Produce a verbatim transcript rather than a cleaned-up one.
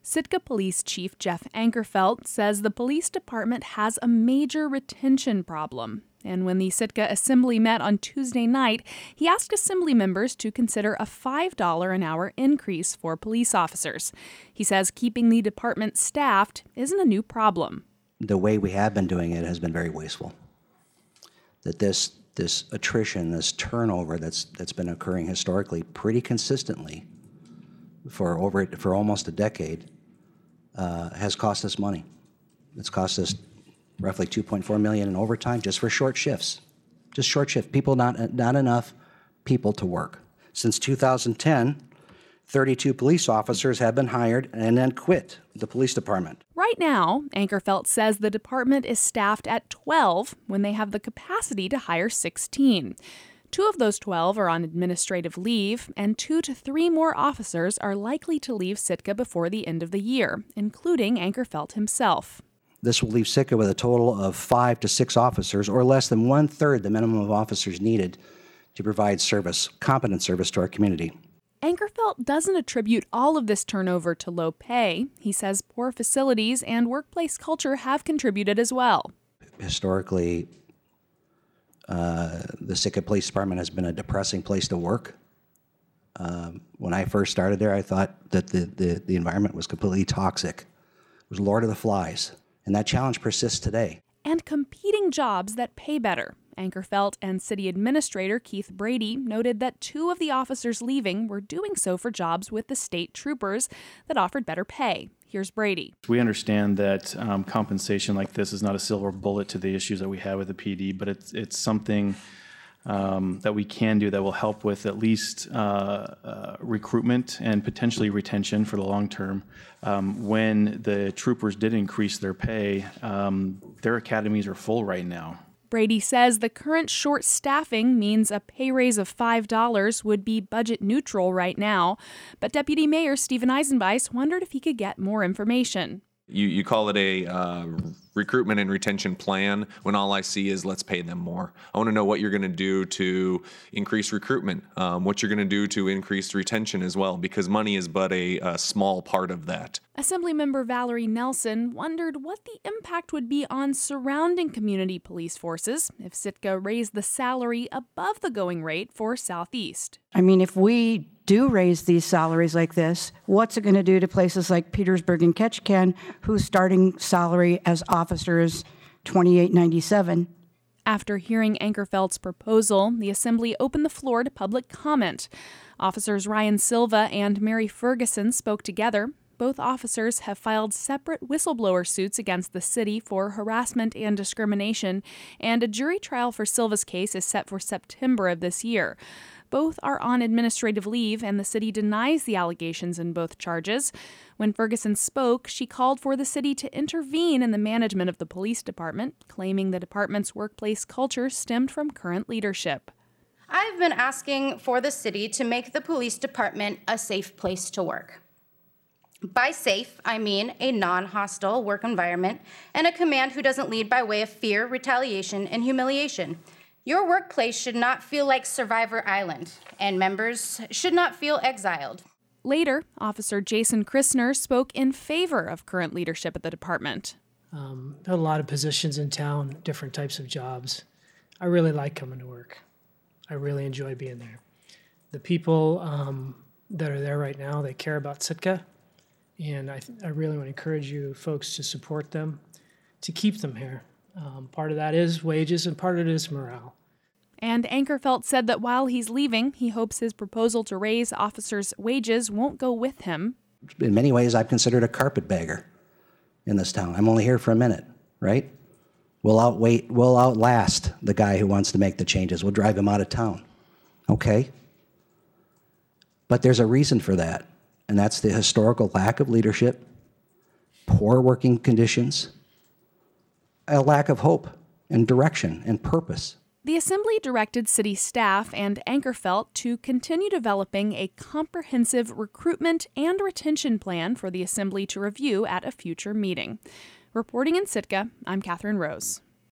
Sitka Police Chief Jeff Ankerfelt says the police department has a major retention problem. And when the Sitka Assembly met on Tuesday night, he asked Assembly members to consider a five dollars an hour increase for police officers. He says keeping the department staffed isn't a new problem. The way we have been doing it has been very wasteful. That this this attrition, this turnover that's that's been occurring historically pretty consistently for over for almost a decade uh, has cost us money. It's cost us roughly two point four million dollars in overtime just for short shifts. Just short shift. People, not, not enough people to work. Since two thousand ten, thirty-two police officers have been hired and then quit the police department. Right now, Ankerfelt says the department is staffed at twelve when they have the capacity to hire sixteen. Two of those twelve are on administrative leave, and two to three more officers are likely to leave Sitka before the end of the year, including Ankerfelt himself. This will leave Sitka with a total of five to six officers, or less than one-third the minimum of officers needed to provide service, competent service to our community. Ankerfelt doesn't attribute all of this turnover to low pay. He says poor facilities and workplace culture have contributed as well. Historically, uh, the Sitka Police Department has been a depressing place to work. Um, when I first started there, I thought that the, the, the environment was completely toxic. It was Lord of the Flies. And that challenge persists today. And competing jobs that pay better. Ankerfelt and City Administrator Keith Brady noted that two of the officers leaving were doing so for jobs with the state troopers that offered better pay. Here's Brady. We understand that um, compensation like this is not a silver bullet to the issues that we have with the P D, but it's it's something um, that we can do that will help with at least uh, uh, recruitment and potentially retention for the long term. Um, when the troopers did increase their pay, um, their academies are full right now. Brady says the current short staffing means a pay raise of five dollars would be budget neutral right now. But Deputy Mayor Stephen Eisenbeis wondered if he could get more information. You, you call it a uh, recruitment and retention plan when all I see is let's pay them more. I want to know what you're going to do to increase recruitment, um, what you're going to do to increase retention as well, because money is but a, a small part of that. Assemblymember Valerie Nelson wondered what the impact would be on surrounding community police forces if Sitka raised the salary above the going rate for Southeast. I mean, if we do raise these salaries like this, what's it going to do to places like Petersburg and Ketchikan, whose starting salary as officers twenty-eight ninety-seven? After hearing Ankerfelt's proposal, the Assembly opened the floor to public comment. Officers Ryan Silva and Mary Ferguson spoke together. Both officers have filed separate whistleblower suits against the city for harassment and discrimination, and a jury trial for Silva's case is set for September of this year. Both are on administrative leave, and the city denies the allegations in both charges. When Ferguson spoke, she called for the city to intervene in the management of the police department, claiming the department's workplace culture stemmed from current leadership. I've been asking for the city to make the police department a safe place to work. By safe, I mean a non-hostile work environment and a command who doesn't lead by way of fear, retaliation, and humiliation. Your workplace should not feel like Survivor Island, and members should not feel exiled. Later, Officer Jason Christner spoke in favor of current leadership at the department. Um, there are a lot of positions in town, different types of jobs. I really like coming to work. I really enjoy being there. The people um, that are there right now, they care about Sitka, and I, th- I really want to encourage you folks to support them, to keep them here. Um, part of that is wages, and part of it is morale. And Ankerfelt said that while he's leaving, he hopes his proposal to raise officers' wages won't go with him. In many ways, I'm considered a carpetbagger in this town. I'm only here for a minute, right? We'll outwait, we'll outlast the guy who wants to make the changes. We'll drive him out of town, okay? But there's a reason for that, and that's the historical lack of leadership, poor working conditions, a lack of hope and direction and purpose. The Assembly directed city staff and Ankerfelt to continue developing a comprehensive recruitment and retention plan for the Assembly to review at a future meeting. Reporting in Sitka, I'm Catherine Rose.